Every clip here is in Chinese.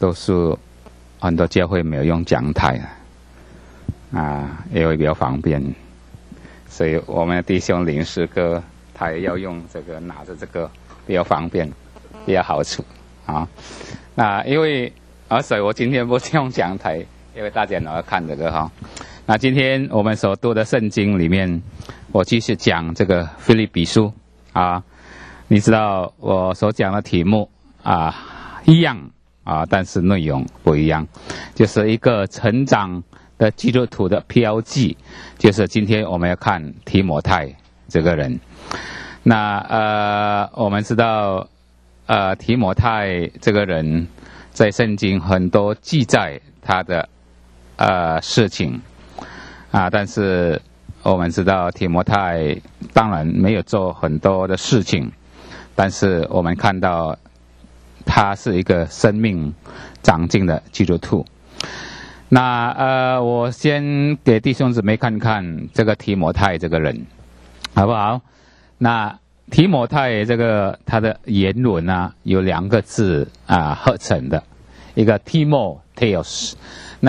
都是很多教会没有用讲台因为比较方便，所以我们的弟兄领诗歌，他也要用这个拿着这个比较方便，比较好处那因为所以我今天不是用讲台，因为大家都要看这个那今天我们所读的圣经里面，我继续讲这个腓立比书你知道我所讲的题目一样但是内容不一样，就是一个成长的基督徒的标记，就是今天我们要看提摩太这个人。那我们知道提摩太这个人在圣经很多记载他的事情但是我们知道提摩太当然没有做很多的事情，但是我们看到他是一个生命长进的基督徒。那我先给弟兄姊妹看看这个提摩太这个人好不好？那提摩太这个他的原文有两个字合成的，一个 Timotheos， 那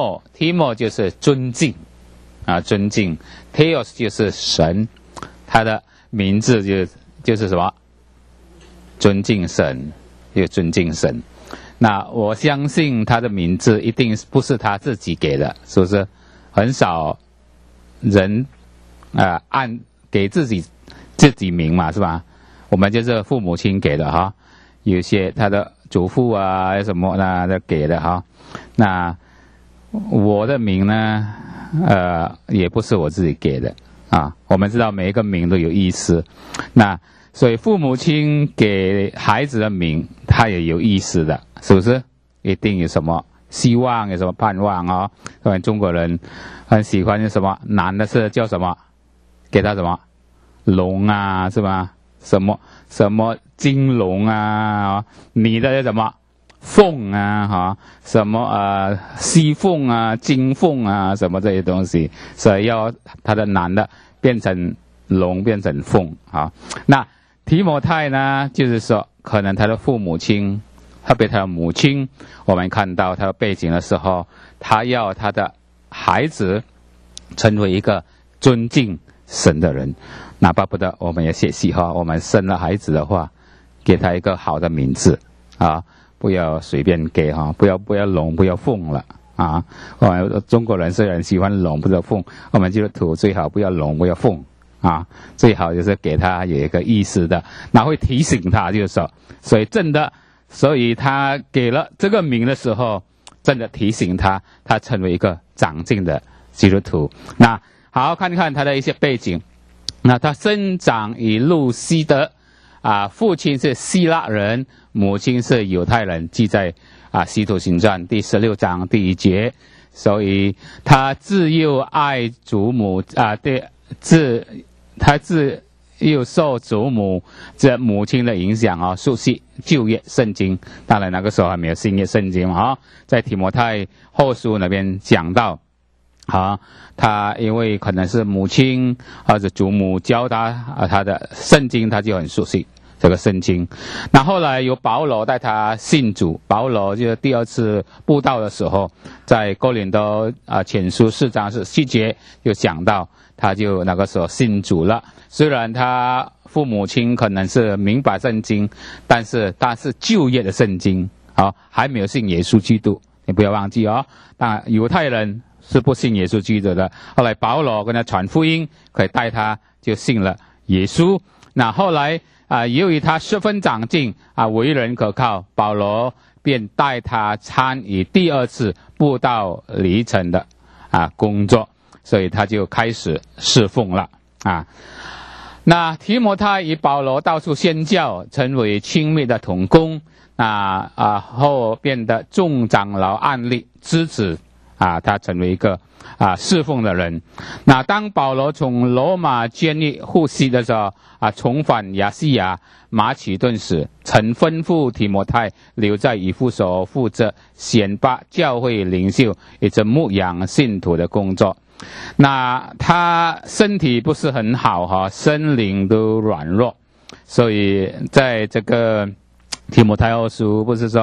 Timo 就是尊敬尊敬， Theos 就是神，他的名字就是什么？尊敬神，又尊敬神。那我相信他的名字一定不是他自己给的，是不是？很少人按给自己名嘛，是吧？我们就是父母亲给的有些他的祖父什么的给的那我的名呢也不是我自己给的我们知道每一个名都有意思，那所以父母亲给孩子的名他也有意思的，是不是？一定有什么希望，有什么盼望我们中国人很喜欢什么男的是叫什么，给他什么龙是吧？什么金龙女的叫什么凤什么西凤金凤什么这些东西，所以要他的男的变成龙，变成凤那提摩太呢，就是说可能他的父母亲，特别他的母亲，我们看到他的背景的时候，他要他的孩子成为一个尊敬神的人。那巴不得我们也学习我们生了孩子的话，给他一个好的名字不要随便给不要龙，不要凤了我们中国人虽然喜欢龙不要凤，我们基督徒最好不要龙不要凤最好就是给他有一个意思的，那会提醒他，就是说，所以他给了这个名的时候，真的提醒他成为一个长进的基督徒。那好，看看他的一些背景。那他生长于路西德父亲是希腊人，母亲是犹太人，记在使徒行传第16章第1节。所以他自幼爱祖母他自幼受祖母这母亲的影响熟悉旧约圣经。当然那个时候还没有新约圣经在提摩太后书那边讲到他因为可能是母亲或者祖母教他的圣经，他就很熟悉这个圣经。那后来有保罗带他信主，保罗就是第二次布道的时候，在哥林多前书4章7节就讲到，他就那个时候信主了。虽然他父母亲可能是明白圣经，但是他是旧约的圣经还没有信耶稣基督，你不要忘记当然犹太人是不信耶稣基督的，后来保罗跟他传福音，可以带他就信了耶稣。那后来由于他十分长进为人可靠，保罗便带他参与第二次布道旅程的工作，所以他就开始侍奉了那提摩太与保罗到处宣教，成为亲密的同工后变得众长老按立支持他成为一个侍奉的人。那当保罗从罗马监狱获释的时候重返亚细亚马其顿时，曾吩咐提摩太留在以弗所负责选拔教会领袖以及牧养信徒的工作。那他身体不是很好身灵都软弱，所以在这个提摩太后书不是说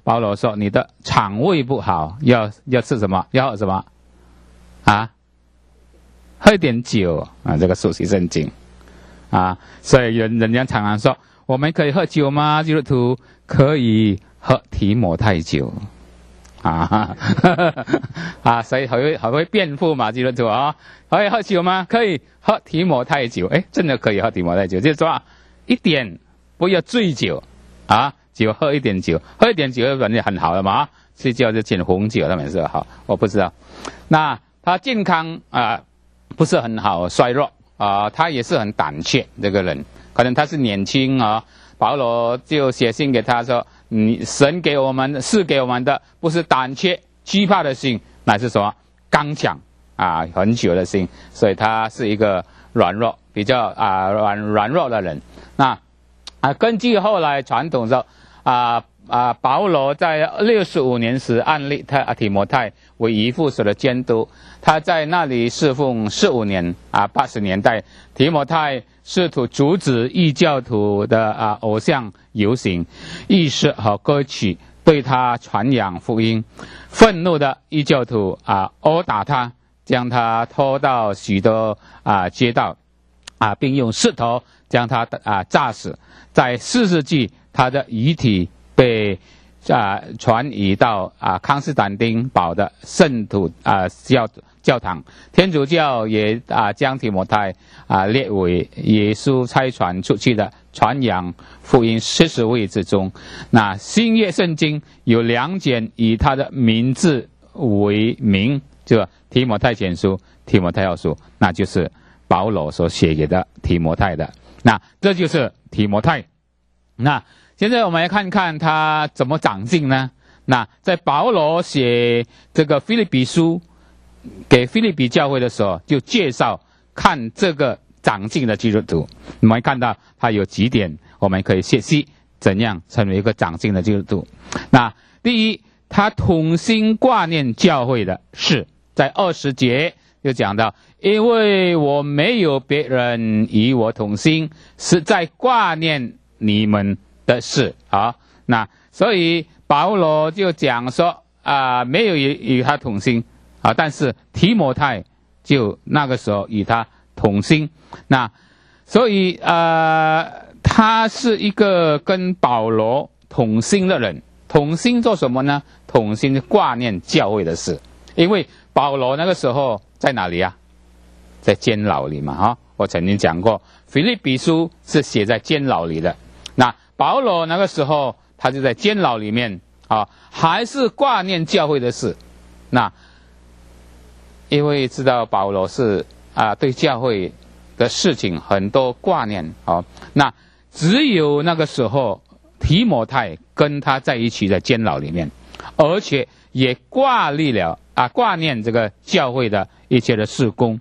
保罗说你的肠胃不好，要吃什么？要喝什么？啊，喝一点酒啊，这个熟悉圣经啊，所以人家常常说，我们可以喝酒吗？基督徒可以喝提摩太酒啊，所以还会辩护嘛，基督徒啊，可以喝酒吗？可以喝提摩太酒，哎，真的可以喝提摩太酒，就是说一点不要醉酒啊，只喝一点酒，喝一点酒本来很好的嘛，睡觉就点红酒，他们是好，我不知道。那他健康不是很好，衰弱他也是很胆怯，这个人可能他是年轻啊。保罗就写信给他说：“神给我们赐给我们的不是胆怯惧怕的心，乃是什么刚强很久的心。”所以他是一个软弱，比较软弱的人。那根据后来传统说保罗在65年时按立提摩太为遗父所的监督，他在那里侍奉15年80年代，提摩太试图阻止异教徒的偶像游行、仪式和歌曲对他传扬福音。愤怒的异教徒殴打他，将他拖到许多街道并用石头将他炸死。在4世纪，他的遗体被传移到康斯坦丁堡的圣徒教堂。天主教也将提摩太列为耶稣差传出去的传扬福音40位之中。那新约圣经有2卷以他的名字为名，就提摩太前书、提摩太后书，那就是保罗所写给的提摩太的。那这就是提摩太。那现在我们来看看他怎么长进呢？那在保罗写这个腓立比书给腓立比教会的时候，就介绍看这个长进的基督徒。我们看到他有几点我们可以学习怎样成为一个长进的基督徒。那第一，他同心挂念教会的事，在20节就讲到，因为我没有别人与我同心，是在挂念你们的事那所以保罗就讲说没有与他同心但是提摩太就那个时候与他同心。那所以他是一个跟保罗同心的人。同心做什么呢？同心挂念教会的事。因为保罗那个时候在哪里在监牢里嘛我曾经讲过，腓立比书是写在监牢里的。那保罗那个时候他就在监牢里面还是挂念教会的事。那因为知道保罗是对教会的事情很多挂念那只有那个时候提摩太跟他在一起在监牢里面，而且也挂念这个教会的一切的事工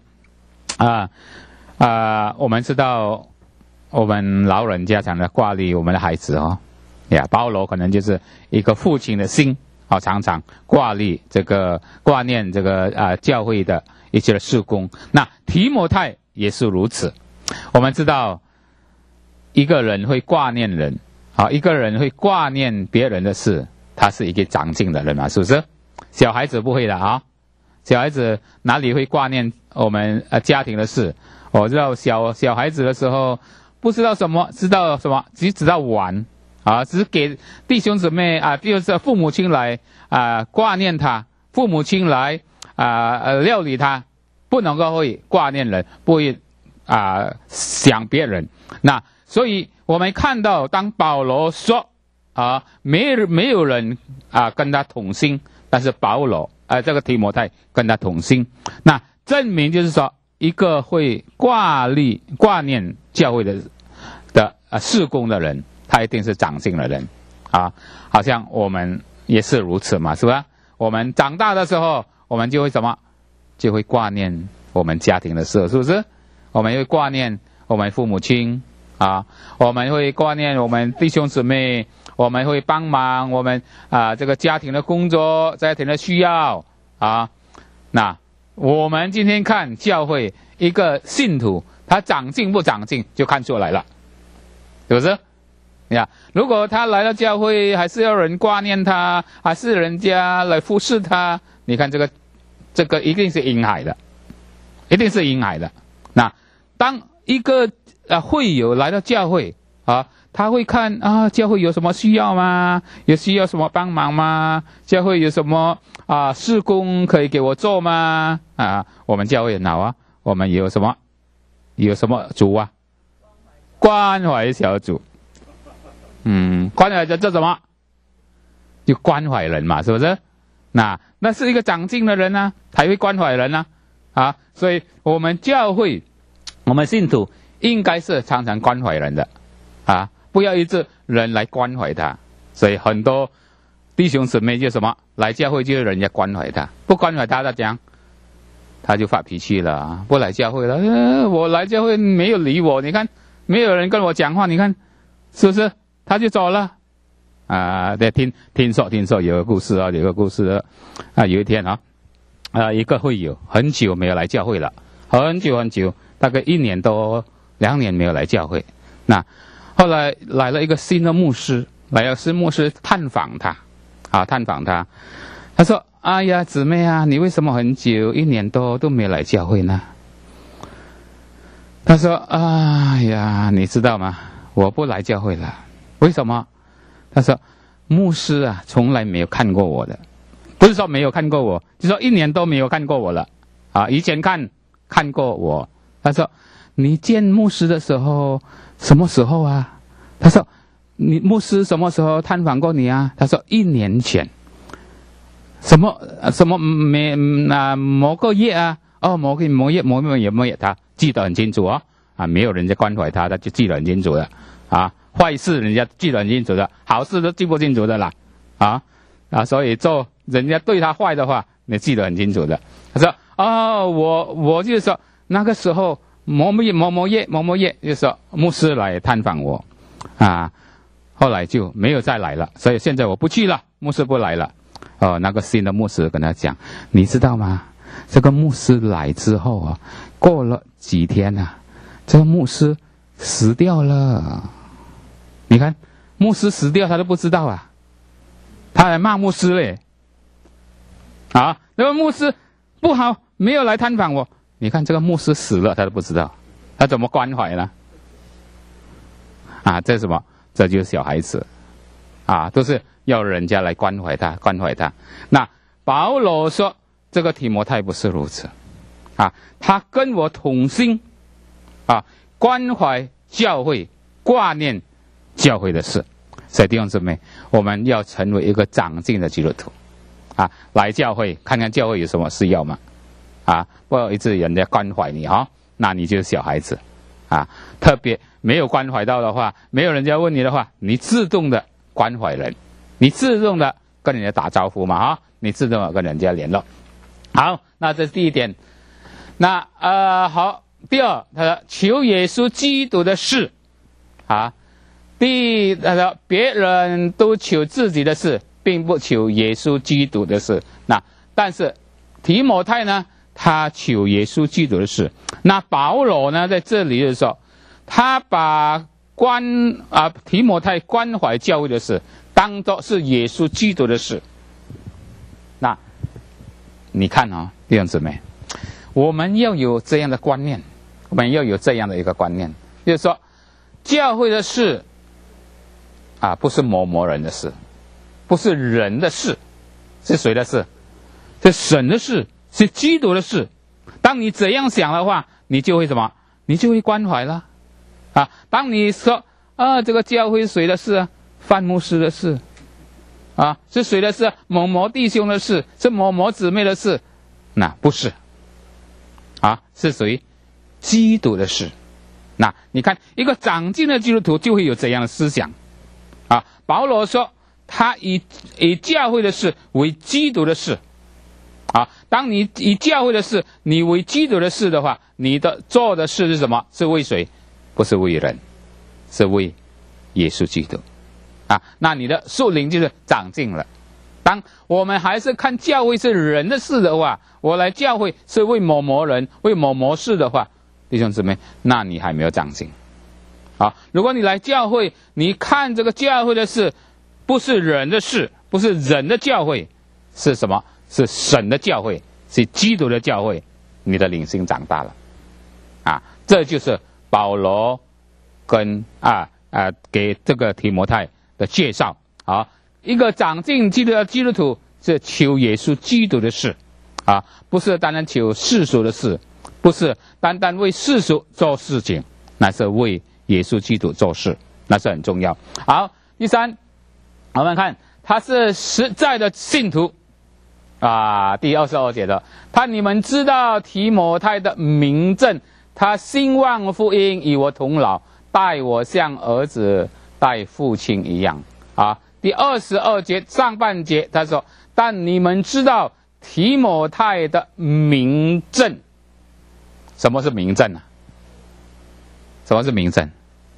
我们知道我们老人家常常挂念我们的孩子保罗可能就是一个父亲的心常常挂念这个教会的一切的事工。那提摩太也是如此。我们知道一个人会挂念人一个人会挂念别人的事，他是一个长进的人嘛，是不是？小孩子不会的小孩子哪里会挂念我们家庭的事？我知道小孩子的时候不知道什么，知道什么？只知道玩只是给弟兄姊妹就是父母亲来挂念他，父母亲来料理他，不能够会挂念人，不会想别人。那所以我们看到当保罗说没有人跟他同心，但是保罗这个提摩太跟他同心，那证明就是说一个会挂念教会的事工的人，他一定是长进的人好像我们也是如此嘛，是吧？我们长大的时候，我们就会什么？就会挂念我们家庭的事，是不是？我们会挂念我们父母亲我们会挂念我们弟兄姊妹，我们会帮忙我们这个家庭的工作，家庭的需要那我们今天看教会一个信徒他长进不长进就看出来了，是不是？ 呀，如果他来到教会，还是要人挂念他，还是人家来服侍他，你看这个一定是婴孩的，一定是婴孩的。那当一个会友来到教会啊，他会看啊，教会有什么需要吗？有需要什么帮忙吗？教会有什么事工可以给我做吗？我们教会很好啊，我们有什么组啊？关怀小组。关怀叫什么？就关怀人嘛，是不是？那是一个长进的人啊，才会关怀人啊。所以我们教会，我们信徒应该是常常关怀人的啊，不要一直人来关怀他。所以很多弟兄姊妹就什么来教会就是人家关怀他，不关怀他怎样？他就发脾气了，不来教会了。我来教会没有理我，你看没有人跟我讲话，你看是不是？他就走了听说有个故事啊，有一天一个会友很久没有来教会了，很久，大概1年多2年没有来教会。那后来来了一个新的牧师，探访他，他说：“哎呀，姊妹啊，你为什么很久1年多都没有来教会呢？”他说：“哎呀，你知道吗？我不来教会了。为什么？”他说：“牧师从来没有看过我的，不是说没有看过我，就说1年都没有看过我了以前看过我。”他说：“你见牧师的时候什么时候啊？”他说：“你牧师什么时候探访过你啊？”他说：“1年前。什么某个月啊？某个月，他记得很清楚没有人家关怀他，他就记得很清楚的坏事人家记得很清楚的，好事都记不清楚的啦所以做人家对他坏的话，你记得很清楚的。他说：“我就是说那个时候某月，就是说牧师来探访我后来就没有再来了，所以现在我不去了，牧师不来了。”那个新的牧师跟他讲：“你知道吗？这个牧师来之后过了几天这个牧师死掉了。你看，牧师死掉他都不知道他还骂牧师嘞那个牧师不好，没有来探访我。你看这个牧师死了他都不知道，他怎么关怀呢？这是什么？这就是小孩子都是要人家来关怀他。那保罗说这个提摩太不是如此他跟我同心关怀教会，挂念教会的事。所以弟兄姊妹，我们要成为一个长进的基督徒来教会看看教会有什么需要嘛不要一直人家关怀你那你就是小孩子特别没有关怀到的话，没有人家问你的话，你自动的关怀人，你自动的跟人家打招呼嘛你自动的跟人家联络。好，那这是第一点。那好，第二，他说求耶稣基督的事第一，他说别人都求自己的事，并不求耶稣基督的事。那但是提摩太呢，他求耶稣基督的事。那保罗呢，在这里的时候，他把提摩太关怀教会的事当作是耶稣基督的事。那你看弟兄姊妹，我们要有这样的观念，我们要有这样的一个观念，就是说教会的事不是某人的事，不是人的事，是谁的事？是神的事，是基督的事。当你这样想的话，你就会什么？你就会关怀了当你说这个教会谁的事范牧师的事是谁的事？某弟兄的事，是某姊妹的事？那不是是谁？基督的事。那你看，一个长进的基督徒就会有这样的思想保罗说他以教会的事为基督的事当你以教会的事你为基督的事的话，你的做的事是什么？是为谁？不是为人，是为耶稣基督那你的属灵就是长进了。当我们还是看教会是人的事的话，我来教会是为某人为某事的话，弟兄姊妹，那你还没有长进啊，如果你来教会，你看这个教会的事，不是人的事，不是人的教会，是什么？是神的教会，是基督的教会，你的灵性长大了。啊，这就是保罗跟给这个提摩太的介绍。啊，一个长进基督的基督徒是求耶稣基督的事，啊，不是单单求世俗的事，不是单单为世俗做事情，那是为耶稣基督做事，那是很重要。好，第三，我们看他是实在的信徒。第22节的，你们知道提摩太的明证，他兴旺福音，与我同老，待我像儿子待父亲一样。第22节上半节他说，但你们知道提摩太的明证。什么是明证啊？什么是明证？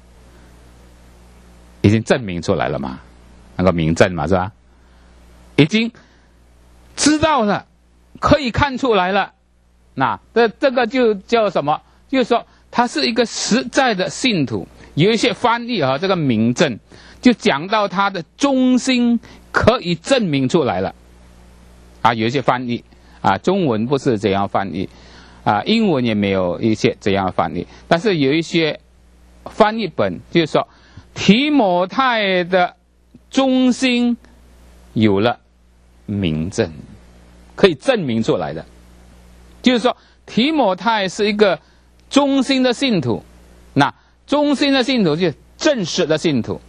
已经证明出来了嘛，那个明证嘛，是吧？已经知道了，可以看出来了。那这个就叫什么？就是说他是一个实在的信徒。有一些翻译这个明证就讲到他的忠心可以证明出来了。有一些翻译中文不是这样翻译，英文也没有一些这样翻译，但是有一些翻译本就是说提摩太的忠心有了明证，可以证明出来的。就是说提摩太是一个忠心的信徒，那忠心的信徒就是正式的信徒。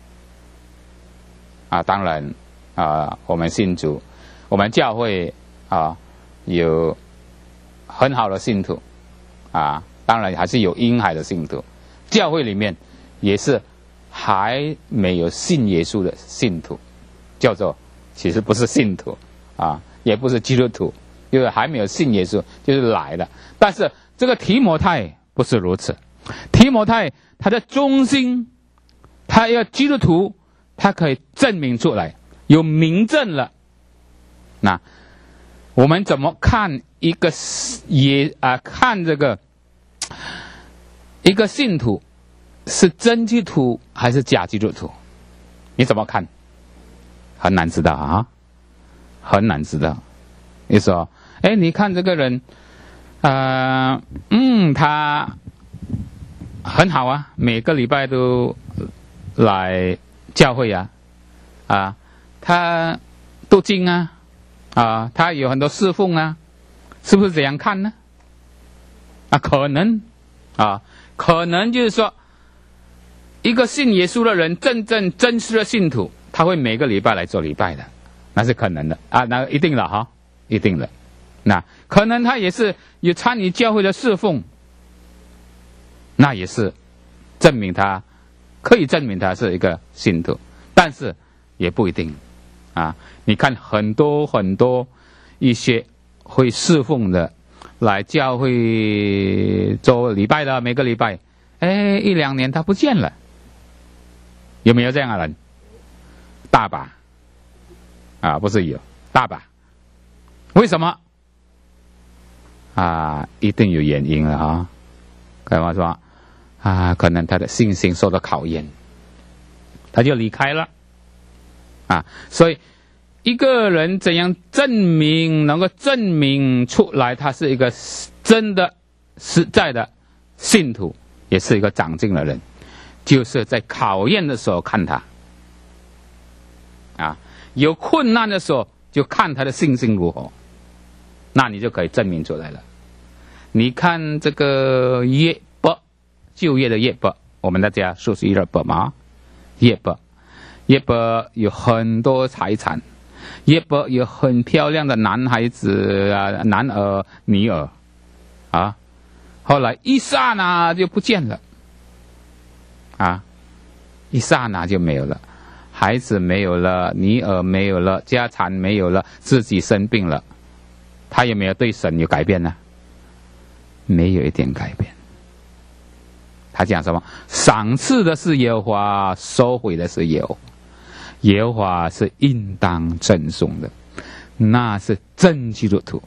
当然我们信主，我们教会有很好的信徒当然还是有婴孩的信徒，教会里面也是还没有信耶稣的信徒，叫做其实不是信徒也不是基督徒，因为还没有信耶稣，就是来了。但是这个提摩太不是如此，提摩太他的忠心，他要基督徒，他可以证明出来，有明证了。那我们怎么看一个看这个一个信徒是真基督徒还是假基督徒？你怎么看？很难知道很难知道。你说你看这个人他很好每个礼拜都来教会他读经他有很多侍奉是不是这样看呢？可能可能就是说一个信耶稣的人，真实的信徒，他会每个礼拜来做礼拜的，那是可能的那一定了一定的。那可能他也是有参与教会的侍奉，那也是证明他可以证明他是一个信徒，但是也不一定你看很多一些会侍奉的，来教会做礼拜的，每个礼拜1-2年他不见了，有没有这样的人？大把不是有，大把。为什么一定有原因了干嘛说可能他的信心受到考验，他就离开了所以一个人怎样能够证明出来他是一个真的实在的信徒，也是一个长进的人，就是在考验的时候看他有困难的时候就看他的信心如何，那你就可以证明出来了。你看这个约伯，旧约的约伯，我们大家熟悉约伯吗？约伯有很多财产，约伯有很漂亮的男孩子男儿女儿后来一刹那就不见了一刹那就没有了，孩子没有了，女儿没有了，家产没有了，自己生病了，他有没有对神有改变呢？没有一点改变。他讲什么？赏赐的是耶和华，收回的是耶和华，耶和华是应当赠送的，那是真基督徒，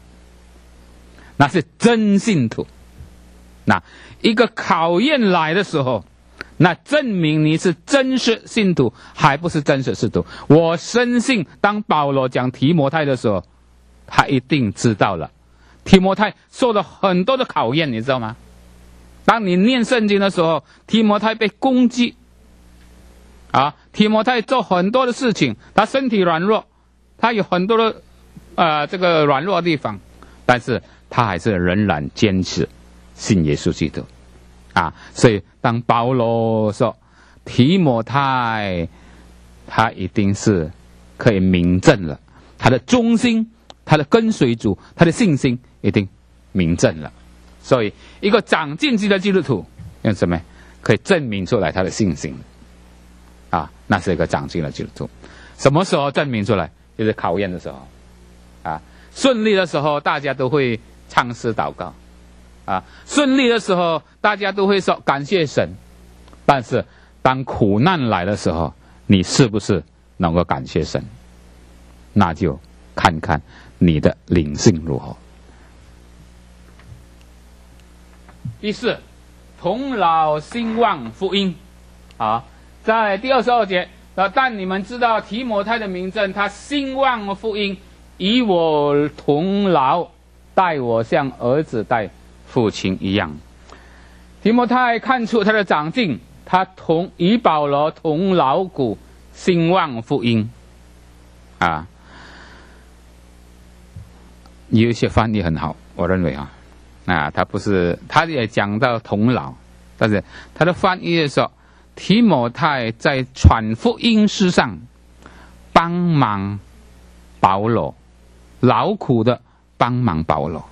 那是真信徒。那一个考验来的时候， 那证明你是真实信徒还不是真实信徒。我深信当保罗讲提摩太的时候，他一定知道了提摩太受了很多的考验，你知道吗？当你念圣经的时候，提摩太被攻击提摩太做很多的事情，他身体软弱，他有很多的这个软弱的地方，但是他还是仍然坚持信耶稣基督所以当保罗说提摩太，他一定是可以明证了，他的忠心，他的跟随主，他的信心一定明证了。所以一个长进级的基督徒用什么可以证明出来他的信心那是一个长进的基督徒。什么时候证明出来？就是考验的时候顺利的时候大家都会唱诗祷告顺利的时候大家都会说感谢神，但是当苦难来的时候，你是不是能够感谢神？那就看看你的灵性如何。第四，同老兴旺福音在第22节，但你们知道提摩太的名证，他兴旺福音，与我同劳，待我像儿子待父亲一样。提摩太看出他的长进，他与保罗同劳苦，兴旺福音有一些翻译很好，我认为他不是，他也讲到同劳，但是他的翻译的时候，提摩太在传福音事上帮忙保罗，劳苦的帮忙保罗。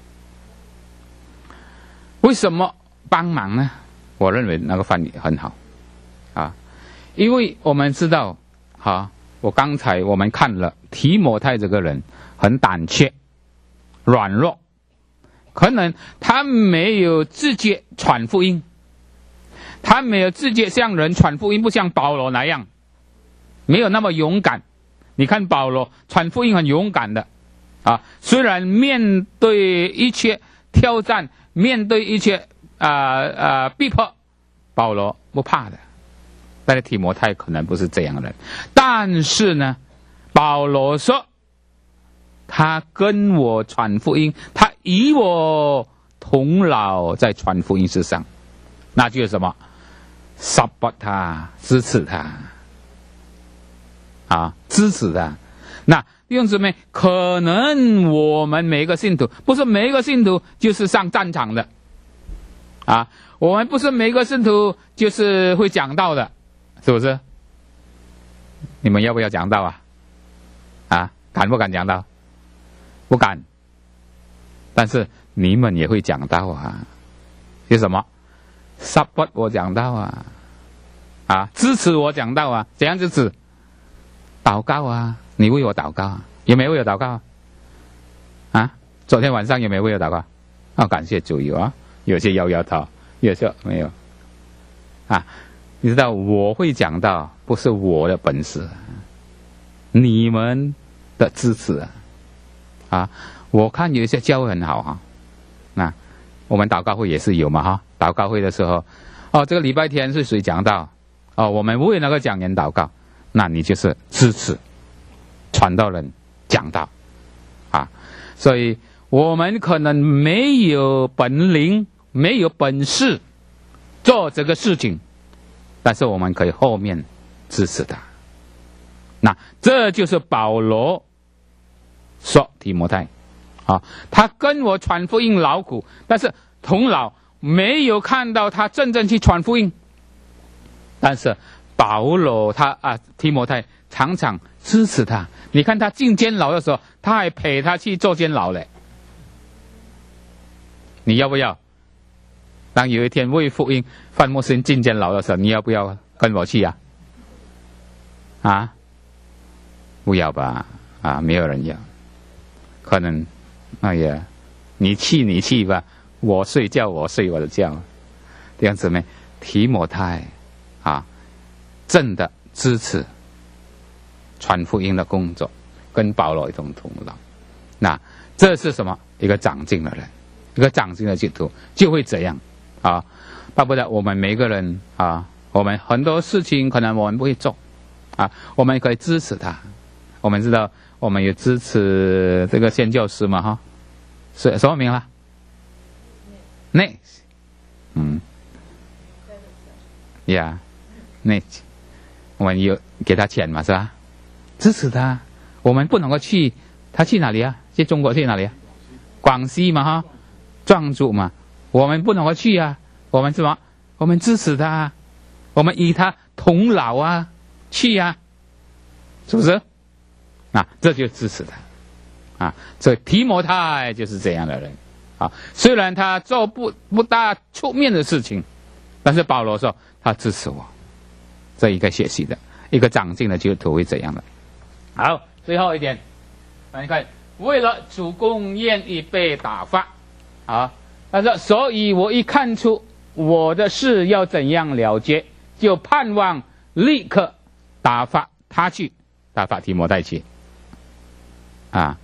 为什么帮忙呢？我认为那个翻译很好因为我们知道刚才我们看了提摩太这个人很胆怯软弱，可能他没有直接传福音，他没有直接向人传福音，不像保罗那样没有那么勇敢。你看保罗传福音很勇敢的虽然面对一切挑战，面对一切逼迫，保罗不怕的。但是提摩太可能不是这样的人，但是呢，保罗说他跟我传福音，他与我同劳在传福音之上，那就是什么？ support 他，支持他支持他。那弟兄姊妹，可能我们每一个信徒，不是每一个信徒就是上战场的我们不是每一个信徒就是会讲道的，是不是？你们要不要讲道敢不敢讲道？不敢。但是你们也会讲道是什么？ support 我讲道支持我讲道怎样支持？祷告你为我祷告有没有为我祷告昨天晚上有没有为我祷告感谢主有有些摇摇头，有些没有你知道我会讲道不是我的本事，你们的支持我看有一些教会很好我们祷告会也是有嘛祷告会的时候这个礼拜天是谁讲道我们为那个讲员祷告，那你就是支持传道人讲道所以我们可能没有本领，没有本事做这个事情，但是我们可以后面支持他。那这就是保罗说提摩太他跟我传福音劳苦，但是同劳没有看到他真正去传福音。但是保罗提摩太常常支持他，你看他进监牢的时候，他还陪他去做监牢嘞。你要不要？当有一天为福音范牧师进监牢的时候，你要不要跟我去不要吧没有人要。可能你去吧，我睡觉我睡我的觉。这样子呢，提摩太真的支持传福音的工作，跟保罗一同同劳。那这是什么？一个长进的人，一个长进的基督徒就会这样巴不得我们每个人我们很多事情可能我们不会做，啊，我们可以支持他。我们知道我们有支持这个宣教师嘛，哈，是什么名了？内，呀，内，我们有给他钱嘛，是吧？支持他。我们不能够去，他去哪里啊？去中国去哪里啊？广西嘛，哈，壮族嘛，我们不能够去啊。我们什么？我们支持他，我们与他同劳啊，去啊，是不是？啊，这就支持他，啊，所以提摩太就是这样的人，啊，虽然他做不大出面的事情，但是保罗说他支持我，这一个学习的一个长进的基督徒会这样的。好，最后一点，你看，为了主公愿意被打发，啊，他说，所以我一看出我的事要怎样了结，就盼望立刻打发他去，打发提摩太去。啊，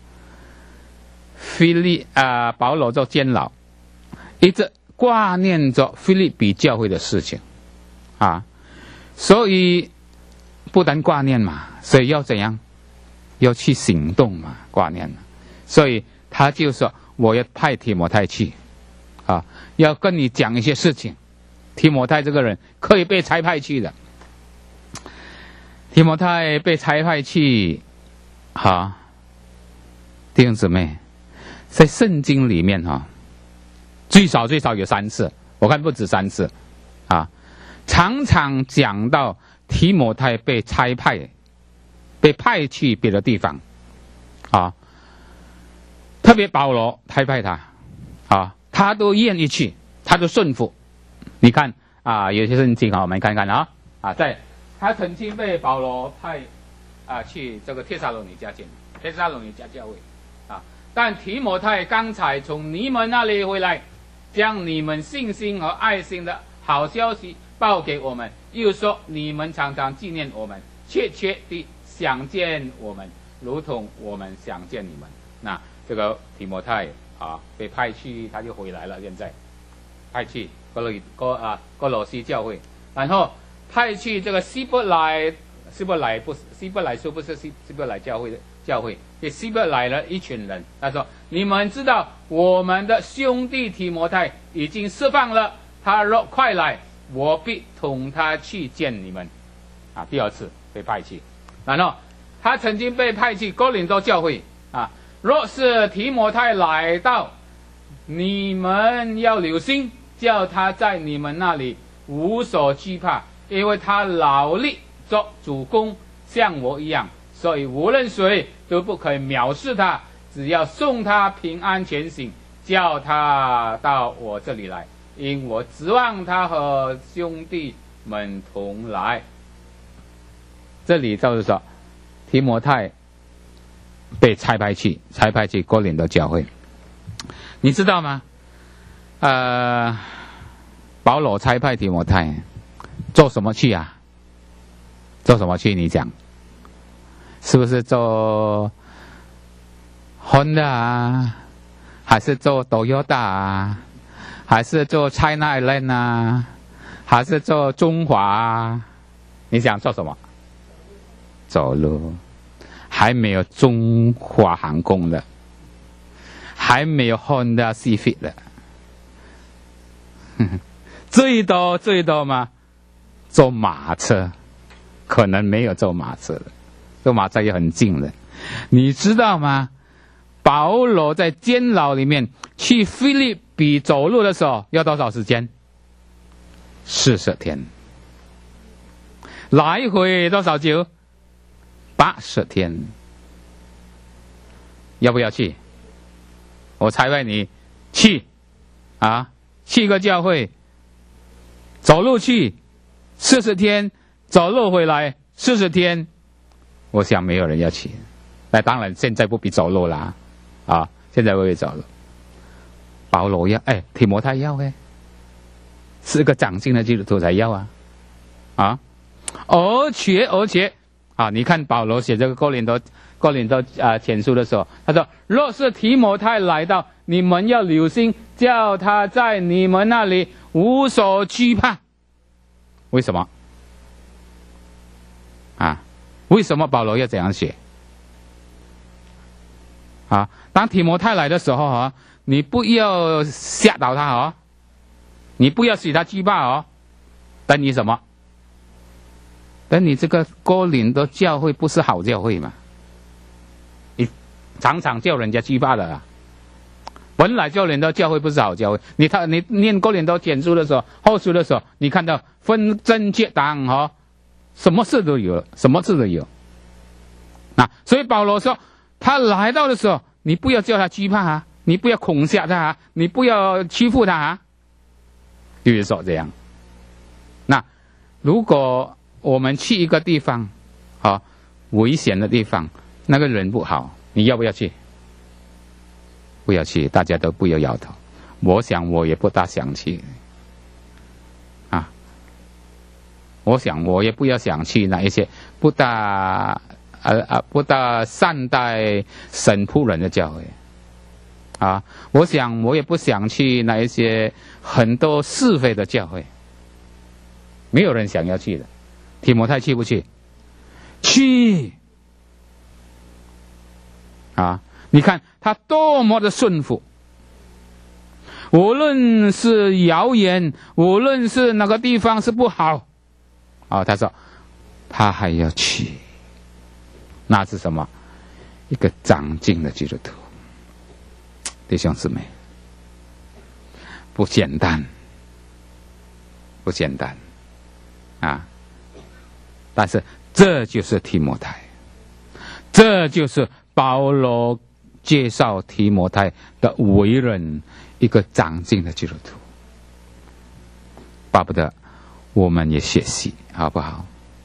保罗做监牢，一直挂念着腓立比教会的事情，啊，所以不但挂念嘛，所以要怎样？要去行动嘛，挂念嘛，所以他就说我要派提摩太去，啊，要跟你讲一些事情。提摩太这个人可以被差派去的，提摩太被差派去，好。弟兄姊妹，在圣经里面最少有3次，我看不止3次，啊，常常讲到提摩太被差派，被派去别的地方，啊，特别保罗差派他，啊，他都愿意去，他都顺服。你看啊，有些圣经我们看看啊，他曾经被保罗派去这个帖撒罗尼迦教会。但提摩太刚才从你们那里回来，将你们信心和爱心的好消息报给我们，又说你们常常纪念我们，切切地想见我们，如同我们想见你们。那这个提摩太被派去，他就回来了。现在派去哥罗西教会，然后派去这个希伯来书不是希伯来教会给希伯来了一群人，他说：你们知道我们的兄弟提摩太已经释放了，他若快来，我必同他去见你们。第2次被派去，然后他曾经被派去哥林多教会，若是提摩太来到，你们要留心，叫他在你们那里无所惧怕，因为他劳力做主公，像我一样，所以无论谁都不可以藐视他，只要送他平安前行，叫他到我这里来，因我指望他和兄弟们同来。这里就是说提摩太被差派去哥林多教会。你知道吗？保罗差派提摩太做什么去啊？做什么去？你讲是不是做 Honda 啊，还是做 Toyota 啊，还是做 China Island 啊，还是做中华啊？你想做什么？走路。还没有中华航空的，还没有 Honda Civic 的，最多嘛，坐马车，可能没有坐马车的，坐马车也很近的。你知道吗？保罗在监牢里面去腓立比走路的时候要多少时间？40天。来回多少久？80天。要不要去？我差派你去去个教会，走路去40天，走路回来40天。我想没有人要去。那当然现在不必走路啦，现在不必走路。保罗要，提摩太要是个长进的基督徒才要而且你看保罗写这个哥林多前书的时候，他说：若是提摩太来到，你们要留心，叫他在你们那里无所惧怕。为什么？ 为什么保罗要这样写？啊，当提摩太来的时候啊，你不要吓倒他哦，你不要使他惧怕哦，等你什么？等你这个哥林多教会不是好教会嘛？你常常叫人家惧怕的啊。本来哥林多教会不是好教会，你念哥林多前书的时候、后书的时候，你看到纷争结党哈，什么事都有，什么事都有。所以保罗说，他来到的时候，你不要叫他惧怕啊，你不要恐吓他啊，你不要欺负他啊。就是说这样。那如果我们去一个地方，危险的地方，那个人不好，你要不要去？不要去，大家都不要摇头。我想我也不大想去啊。我想我也不要想去那一些不大善待神仆人的教会啊。我想我也不想去那一些很多是非的教会。没有人想要去的。提摩太去不去？去啊！你看他多么的顺服，无论是谣言，无论是哪个地方是不好，他说他还要去，那是什么？一个长进的基督徒。弟兄姊妹，不简单，不简单啊！但是这就是提摩太，这就是保罗介绍提摩太的为人，一个长进的基督徒。巴不得我们也学习，好不好？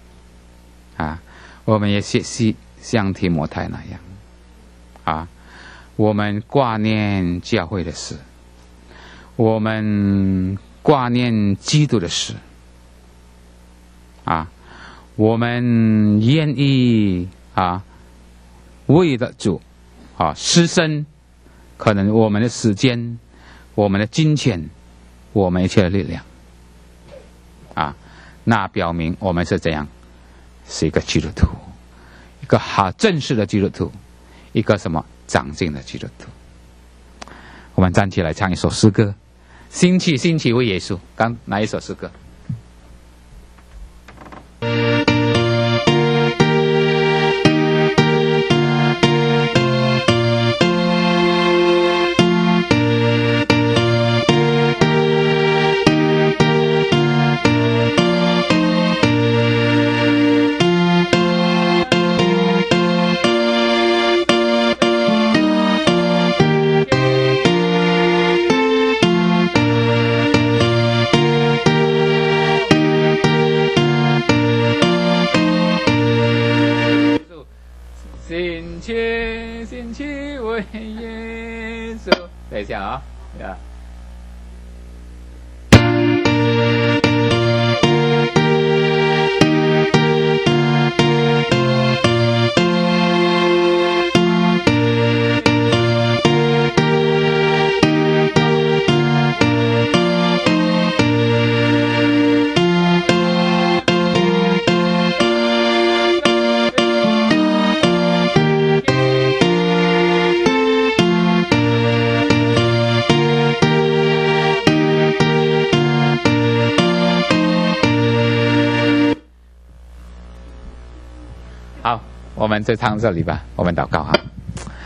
我们也学习像提摩太那样我们挂念教会的事，我们挂念基督的事我们愿意为了主牺牲可能我们的时间、我们的金钱、我们一切的力量那表明我们是怎样？是一个基督徒，一个好正式的基督徒，一个什么长进的基督徒。我们站起来唱一首诗歌，兴起兴起为耶稣。刚哪一首诗歌？兴起为耶稣。等一下我们就唱这里吧，我们祷告